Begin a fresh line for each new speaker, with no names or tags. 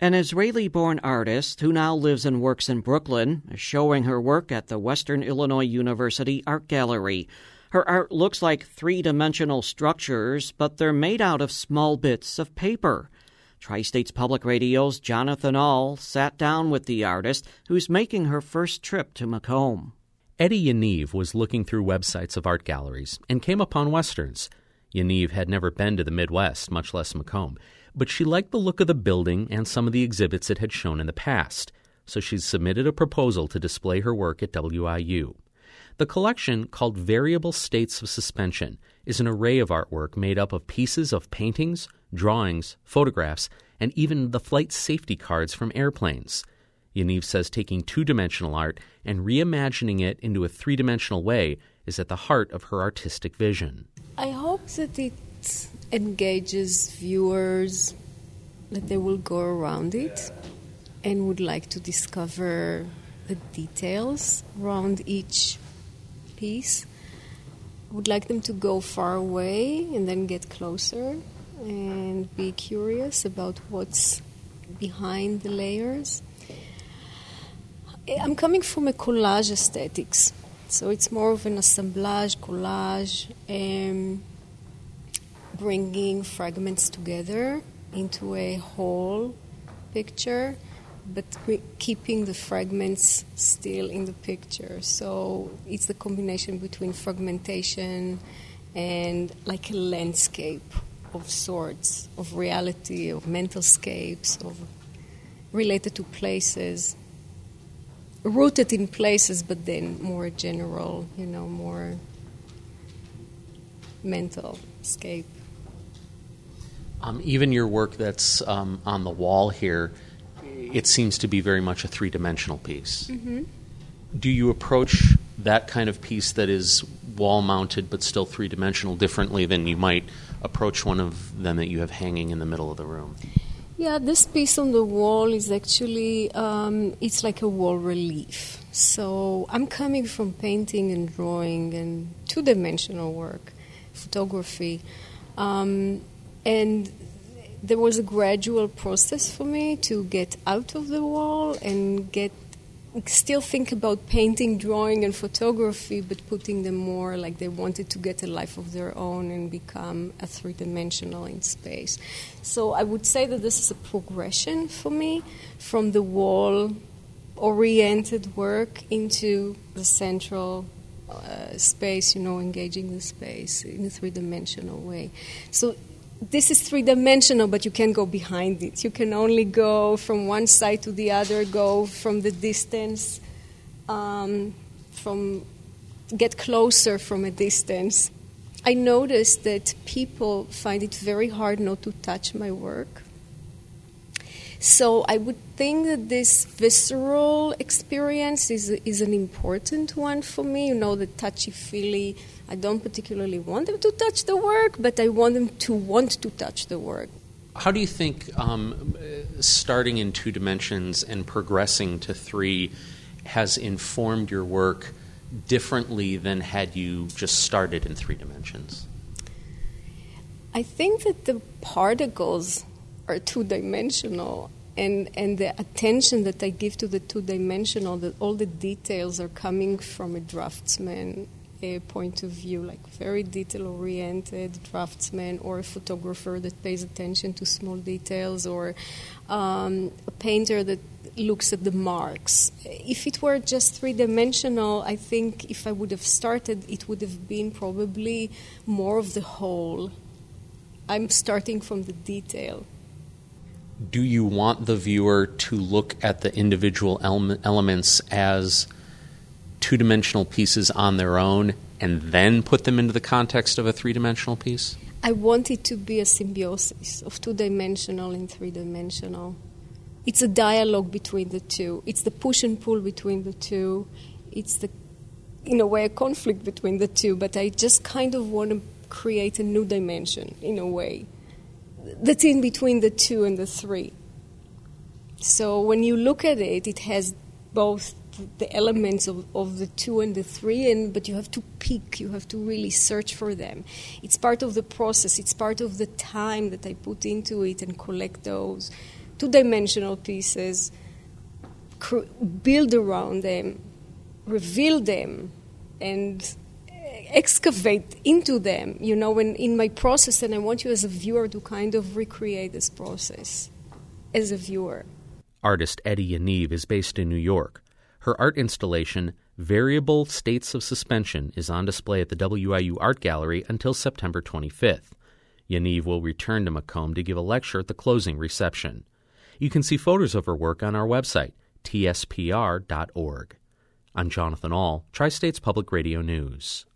An Israeli-born artist who now lives and works in Brooklyn is showing her work at the Western Illinois University Art Gallery. Her art looks like three-dimensional structures, but they're made out of small bits of paper. Tri-States Public Radio's Jonathan Ahl sat down with the artist, who's making her first trip to Macomb.
Eddie Yaniv was looking through websites of art galleries and came upon Westerns. Yaniv had never been to the Midwest, much less Macomb, but she liked the look of the building and some of the exhibits it had shown in the past, so she submitted a proposal to display her work at WIU. The collection, called Variable States of Suspension, is an array of artwork made up of pieces of paintings, drawings, photographs, and even the flight safety cards from airplanes. Yaniv says taking two-dimensional art and reimagining it into a three-dimensional way is at the heart of her artistic vision.
I hope that it engages viewers, that they will go around it and would like to discover the details around each piece. I would like them to go far away and then get closer and be curious about what's behind the layers. I'm coming from a collage aesthetics, so it's more of an assemblage, collage, bringing fragments together into a whole picture, but keeping the fragments still in the picture. So it's the combination between fragmentation and like a landscape of sorts, of reality, of mental scapes, of related to places, rooted in places, but then more general, more mental scape.
Even your work that's on the wall here, it seems to be very much a three-dimensional piece.
Mm-hmm.
Do you approach that kind of piece that is wall-mounted but still three-dimensional differently than you might approach one of them that you have hanging in the middle of the room?
Yeah, this piece on the wall is actually, it's like a wall relief. So I'm coming from painting and drawing and two-dimensional work, photography. And there was a gradual process for me to get out of the wall and still think about painting, drawing, and photography, but putting them more like they wanted to get a life of their own and become a three-dimensional in space. So I would say that this is a progression for me from the wall-oriented work into the central space, engaging the space in a three-dimensional way. So this is three-dimensional, but you can't go behind it. You can only go from one side to the other, go from the distance, get closer from a distance. I noticed that people find it very hard not to touch my work. So I would think that this visceral experience is an important one for me, the touchy-feely. I don't particularly want them to touch the work, but I want them to want to touch the work.
How do you think starting in 2 dimensions and progressing to 3 has informed your work differently than had you just started in 3 dimensions?
I think that the particles are 2-dimensional, and the attention that I give to the 2-dimensional, that all the details are coming from a draftsman point of view, like very detail-oriented draftsman or a photographer that pays attention to small details, or a painter that looks at the marks. If it were just 3-dimensional, I think if I would have started, it would have been probably more of the whole. I'm starting from the detail.
Do you want the viewer to look at the individual elements as 2-dimensional pieces on their own and then put them into the context of a 3-dimensional piece?
I want it to be a symbiosis of 2-dimensional and 3-dimensional. It's a dialogue between the two. It's the push and pull between the two. It's in a way, a conflict between the two, but I just kind of want to create a new dimension, in a way, that's in between the 2 and the 3. So when you look at it, it has both the elements of the 2 and the 3, but you have to pick, you have to really search for them. It's part of the process, it's part of the time that I put into it and collect those two-dimensional pieces, build around them, reveal them, and excavate into them, when in my process, and I want you as a viewer to kind of recreate this process as a viewer.
Artist Eddie Yaniv is based in New York. Her art installation, Variable States of Suspension, is on display at the WIU Art Gallery until September 25th. Yaniv will return to Macomb to give a lecture at the closing reception. You can see photos of her work on our website, tspr.org. I'm Jonathan Ahl, Tri-States Public Radio News.